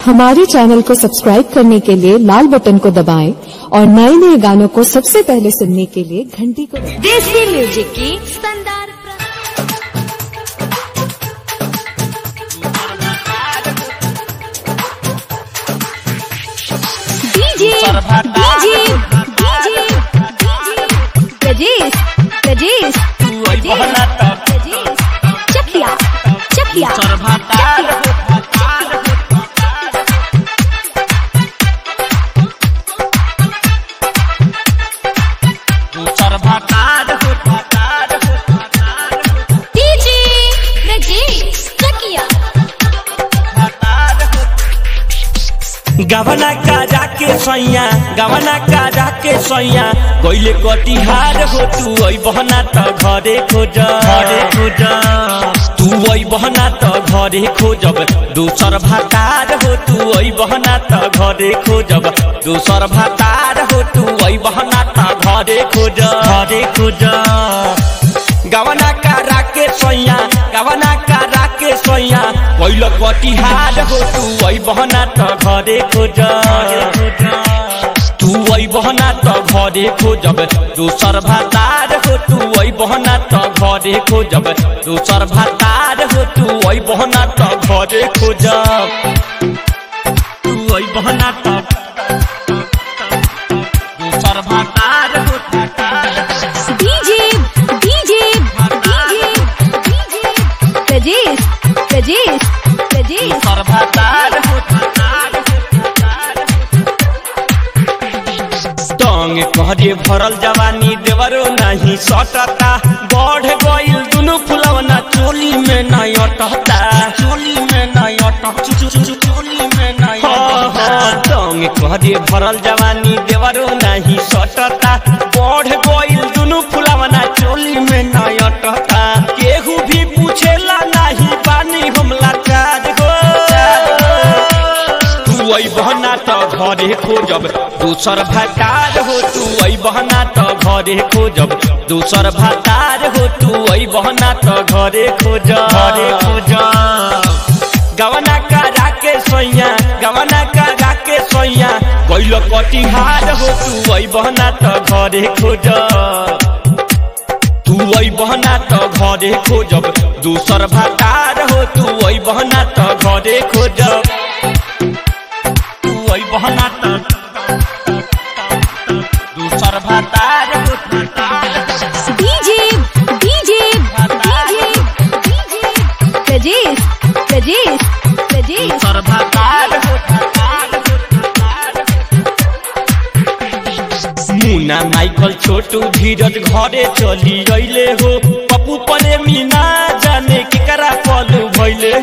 हमारे चैनल को सब्सक्राइब करने के लिए लाल बटन को दबाएं और नए नए गानों को सबसे पहले सुनने के लिए घंटी को दबाएं। देसी म्यूजिक की शानदार डीजे चकिया गवना का जाके सैया गवना का जाके सैया कोइले कटिहार हो तू ओइ बहना त घरे खोज तू ओइ बहना त घरे खोजब दूसर भातार हो तू ओइ बहना त घरे खोजब दूसर भातार हो तू ओइ बहना त घरे खोज गवना का राके सैया गवना का राके सैया कोइले कटिहार हो तू ओइ बहना त घरे खोज तू ओइ बहना त घरे खोजब दूसर भातार हो तू ओइ बहना त घरे खोजब दूसर भातार हो तू ओइ बहना त घरे खोजब तू ओइ बहना त दूसर भातार हो दूसर भातार हो टंग कहरे भरल जवानी देवरो नहीं सटता बढ़ गइल दुनु फुलवना चोली में नहीं अटता टंग कहरे भरल जवानी देवरो नहीं सटता बढ़ गइल दुनु फुलवना चोली में नहीं अटता केहू भी पूछेला नहीं पानी हमला काज हो तू ओइ बहना त घरे खोजब दूसर भातार हो तू ओइ बहना त घरे खोजब दूसर भातार हो तू ओइ बहना त घरे खोज गवना का राके सैया गवना का राके सैया कोइलो कटिहार हो तू ओइ बहना त घरे खोज तू ओइ बहना त घरे खोजब दूसर भातार हो तू ओइ बहना त घरे खोजब तू ओइ बहना त दूसर भातार हो दूसर भातार हो मुन्ना माइकल छोटू धीरज घरे चली गईले हो पप्पू प्रेमी ना जाने केकरा पलू भइले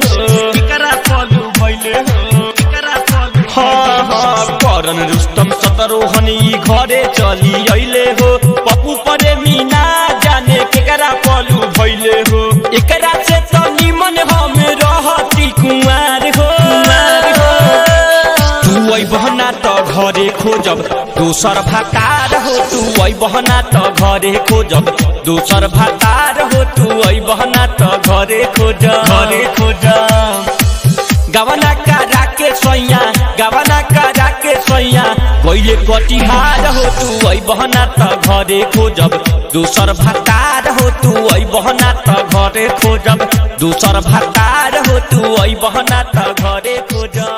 हो करन रुस्तम सतरोहन ई घरे चली अइले हो पप्पू प्रेमी ना जाने केकरा पलू भइले हो एकरा से त निमन हम रहती कुंवार हो तू ओइ बहना त घरे खोजब दूसर भातार हो तू ओइ बहना त घरे खोजब दूसर भातार हो तू ओइ बहना त घरे खोज गवना का राके सैया गवना का राके सैया कोइले कटिहार हो तू ओइ बहना त घरे खोजब दूसर भातार हो तू ओइ बहना त घरे खोजब दूसर भातार हो तू ओइ बहना त घरे खोजब।